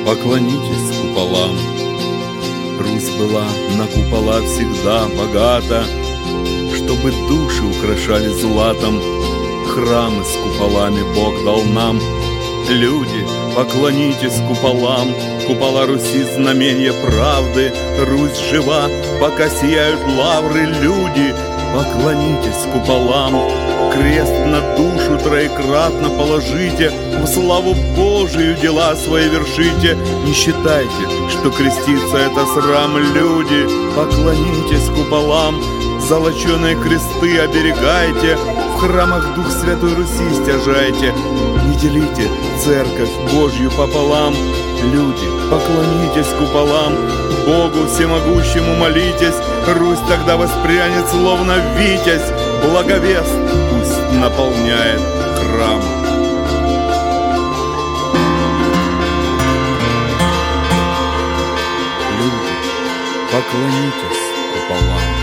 поклонитесь куполам. Русь была на купола всегда богата, чтобы души украшали златом. Храмы с куполами Бог дал нам. Люди, поклонитесь куполам. Купола Руси — знамение правды. Русь жива, пока сияют лавры. Люди, поклонитесь куполам. Крест на душу троекратно положите, в славу Божию дела свои вершите. Не считайте, что креститься — это срам. Люди, поклонитесь куполам. Золоченые кресты оберегайте, в храмах Дух Святой Руси стяжайте. Не делите церковь Божью пополам. Люди, поклонитесь куполам. Богу всемогущему молитесь, Русь тогда воспрянет словно витязь. Благовест пусть наполняет храм. Люди, поклонитесь куполам.